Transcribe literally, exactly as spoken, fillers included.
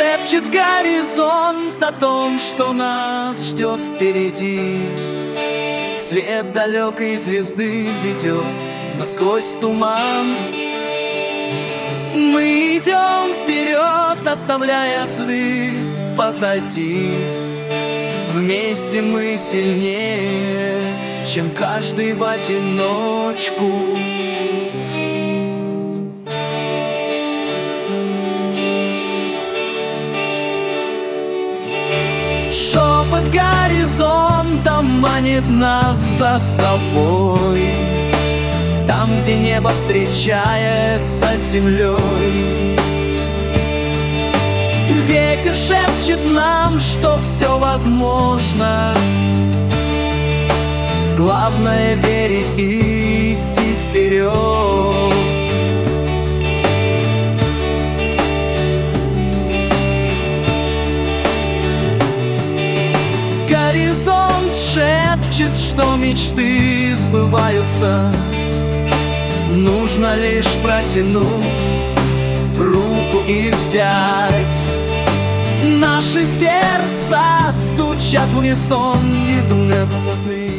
Шепчет горизонт о том, что нас ждет впереди. Свет далекой звезды ведет насквозь туман. Мы идем вперед, оставляя сны позади. Вместе мы сильнее, чем каждый в одиночку. Шепот горизонта манит нас за собой, там, где небо встречается с землей. Ветер шепчет нам, что все возможно. Главное верить и идти вперед. Горизонт шепчет, что мечты сбываются. Нужно лишь протянуть руку и взять. Наши сердца стучат в унисон, не думая.